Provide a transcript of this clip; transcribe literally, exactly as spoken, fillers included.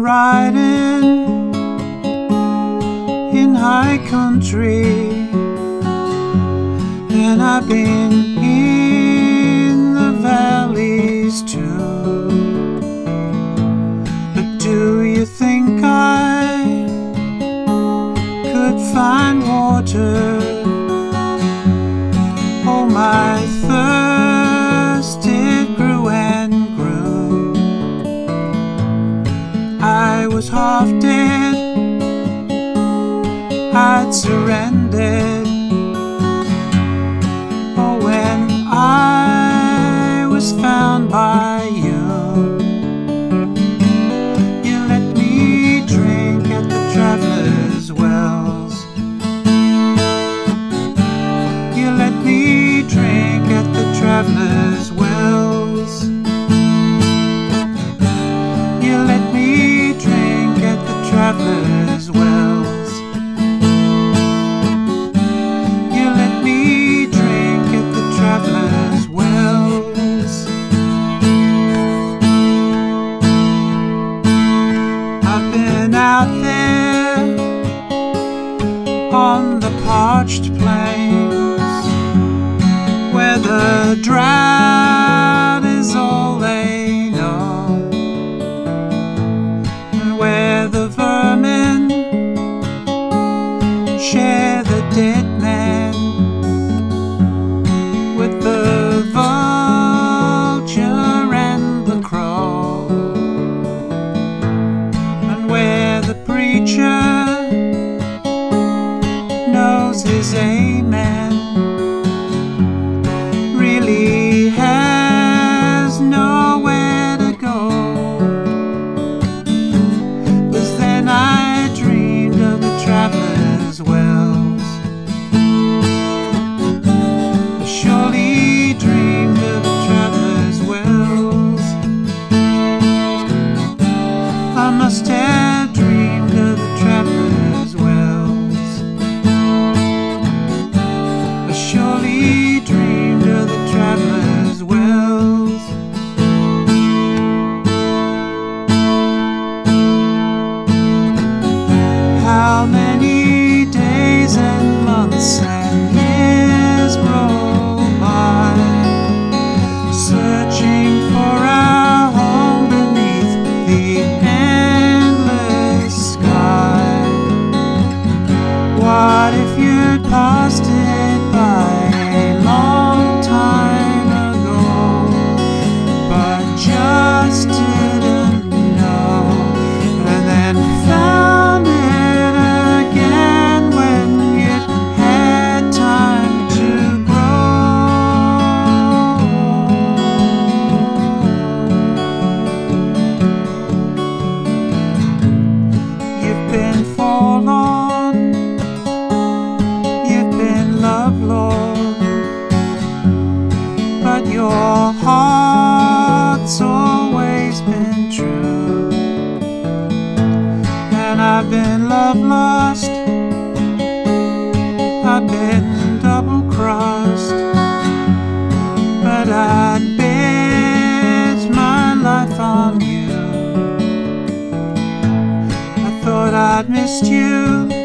riding in high country, and I've been in the valleys too. But do you think I could find water? Oh, my thirst, it grew and grew. I was half dead, I'd surrendered. Oh, when I was found by you, you let me drink at the traveler's wells. You let me drink at the traveler's wells. You let me drink at the traveler's wells. You let me drink at the traveler's wells. I've been out there on the parched plains, where the drought is all they know, and where the vermin share the dead man with the vulture and the crow, and where the preacher knows his amen, really has nowhere to go. 'Cause then I dreamed of the traveler's wells. I surely dreamed of the traveler's wells. I must have dreamed of the traveler's wells. I surely dreamed of the traveler's wells. How many days and months and years roll by, searching for our home beneath the endless sky. What if you'd passed it by a long time ago, but just didn't know, and then found it again when you'd had time to grow? You've been forlorn, you've been lovelorn, but your heart's always been true. And I've been love lost, I've been double crossed, but I'd bet my life on you. I thought I'd missed you,